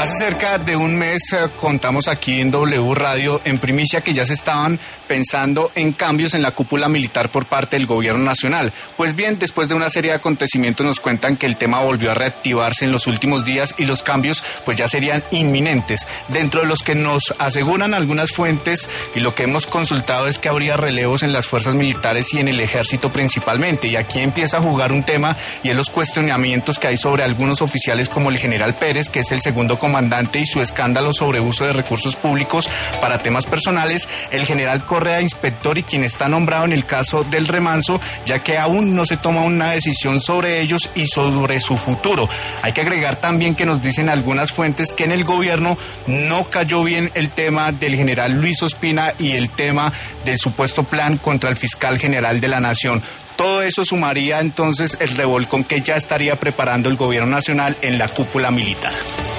Hace cerca de un mes contamos aquí en W Radio en primicia que ya se estaban pensando en cambios en la cúpula militar por parte del gobierno nacional. Pues bien, después de una serie de acontecimientos nos cuentan que el tema volvió a reactivarse en los últimos días y los cambios pues ya serían inminentes. Dentro de los que nos aseguran algunas fuentes y lo que hemos consultado es que habría relevos en las fuerzas militares y en el ejército principalmente. Y aquí empieza a jugar un tema y es los cuestionamientos que hay sobre algunos oficiales como el general Pérez, que es el segundo comandante, y su escándalo sobre uso de recursos públicos para temas personales, el general Correa, inspector y quien está nombrado en el caso del Remanso, ya que aún no se toma una decisión sobre ellos y sobre su futuro. Hay que agregar también que nos dicen algunas fuentes que en el gobierno no cayó bien el tema del general Luis Ospina y el tema del supuesto plan contra el fiscal general de la Nación. Todo eso sumaría entonces el revolcón que ya estaría preparando el gobierno nacional en la cúpula militar.